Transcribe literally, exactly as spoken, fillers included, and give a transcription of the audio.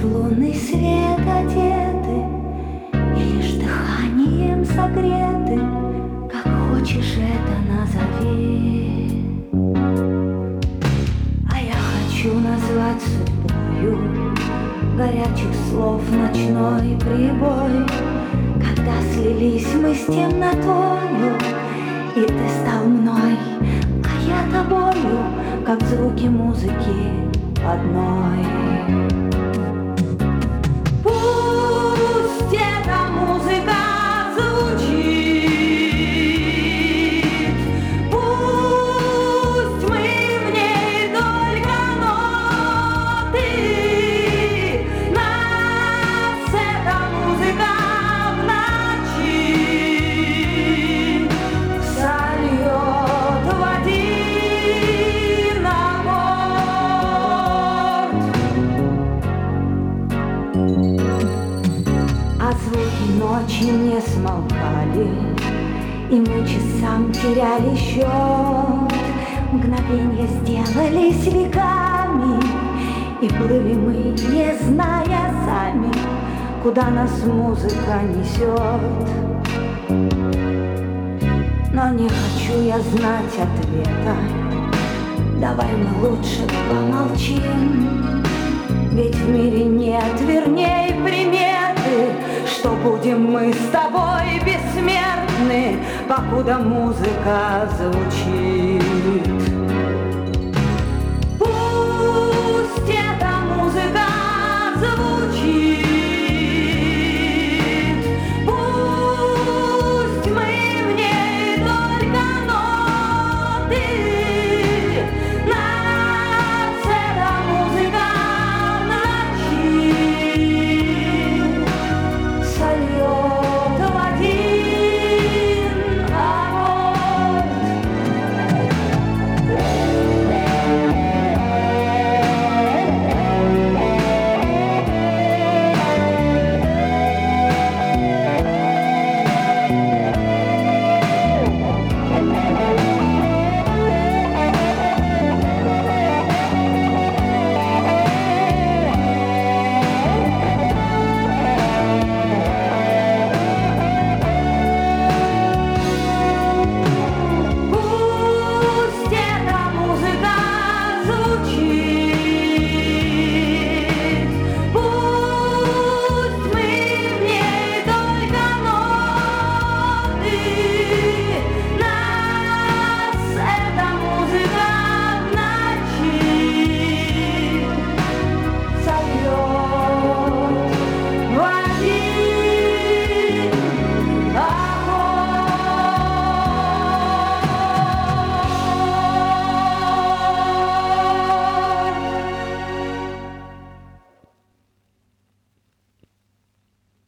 лунный свет одеты и лишь дыханием согреты, как хочешь это назови. А я хочу назвать судьбою горячих слов ночной прибой, когда слились мы с темнотою, и ты стал мной, а я тобою, как звуки музыки одной. Пусть эта музыка звучит, пусть мы в ней только ноты, нас эта музыка в ночи сольет в один аккорд. А звуки ночи не смолкали, и мы часам теряли счет. Мгновенья сделались веками, и плыли мы, не зная сами, куда нас музыка несет. Но не хочу я знать ответа, давай мы лучше помолчим, ведь в мире нет верней приметы, что будем мы с тобой бессмертны, покуда музыка звучит.